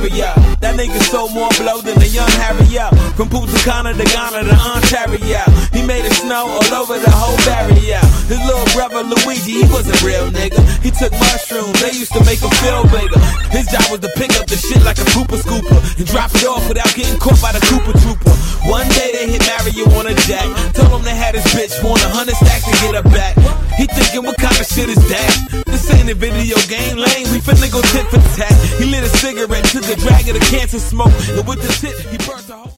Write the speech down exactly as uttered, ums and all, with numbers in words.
Mario. That nigga sold more blow than the young Harry-O. From Punta Cana to Ghana to Ontario. He made it snow all over the whole barrier. His little brother Luigi, he was a real nigga. He took mushrooms, they used to make him feel bigger. His job was to pick up the shit like a Koopa Scooper and drop it off without getting caught by the Koopa Trooper. One day they hit Mario on a jack. Told him they had his bitch want a hundred stacks to get her back. He thinking, what kind of shit is that? This ain't a video game lane, we finna go tit for tat. He lit a cigarette, took a drag of the cancer smoke, and with the tip, he burnt the whole